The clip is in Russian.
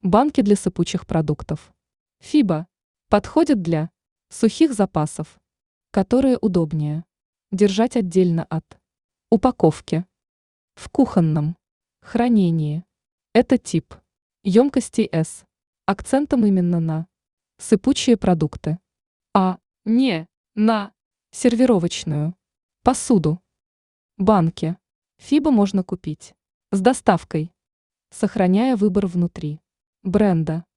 Банки для сыпучих продуктов. Фиба подходит для сухих запасов, которые удобнее держать отдельно от упаковки. В кухонном хранении это тип емкостей С, акцентом именно на сыпучие продукты, а не на сервировочную посуду. Банки Фиба можно купить с доставкой, сохраняя выбор внутри бренда.